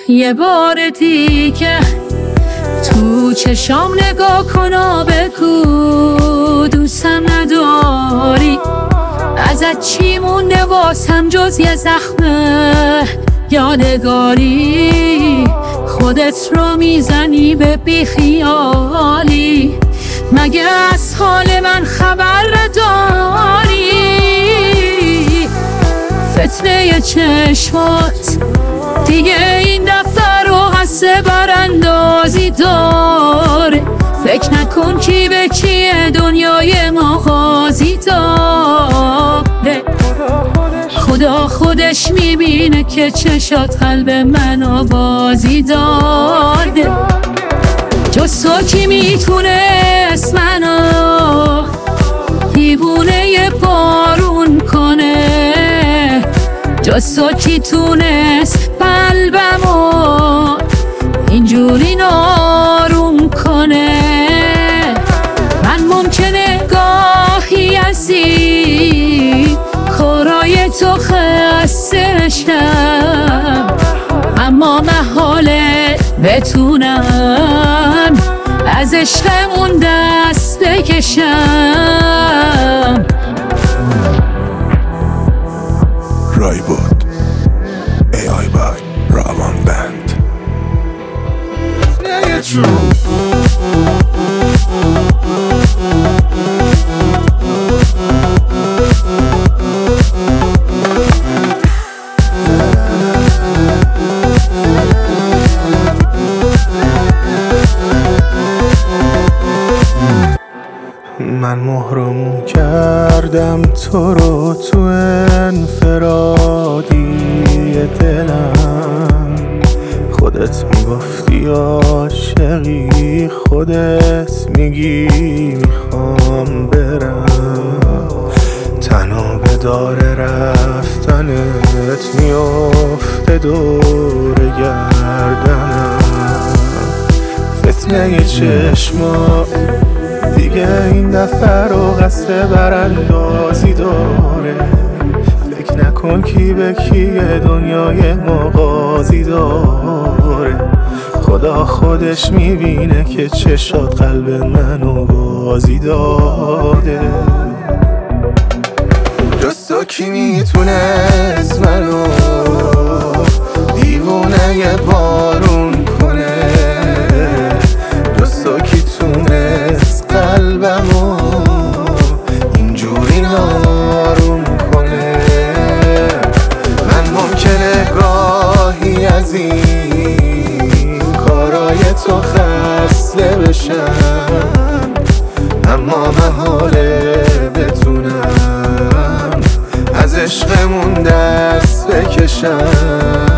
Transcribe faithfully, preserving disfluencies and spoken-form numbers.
یه بار دیگه تو چشام نگاه کن، بگو دوستم نداری. ازت چی مونده واسم جز یه زخم یادگاری؟ خودت رو میزنی به بیخیالی، مگه از حال من خبر داری؟ فتنه چشمات دیگه این دفعه رو حسه براندازی داره. فکر نکن کی به کیه، دنیای ما قاضی داره. خدا خودش میبینه که چشات قلب منو بازی داده. جز تو کی میتونست منو دیوونه بارون کنه؟ جز تو کی تونست قلبمو اینجوری ناروم کنه؟ من ممکنه گاهی از این کارای تو خسته شم، اما محاله بتونم از عشقمون دست بکشم. رایبود ای آی بای رامان بند. من محروم کردم تو رو تو انفرادی دلم. خودت میگفتی عاشقی، خودت میگی میخوام برم. تنها به دار رفتنت میفته دور گردنم. فتنه چشما دیگه این دفعه رو قصد براندازی داره. فکر نکن کی به کیه، دنیای ما قاضی داره. خدا خودش میبینه که چشات قلب منو بازی داده. جز تو کی میتونست منو دیوونه بارون کنه؟ جز تو کی تونست قلبمو اینجوری ناروم کنه؟ من ممکنه گاهی از این کارای تو خسته بشم، اما محاله بتونم از عشقمون دست بکشم.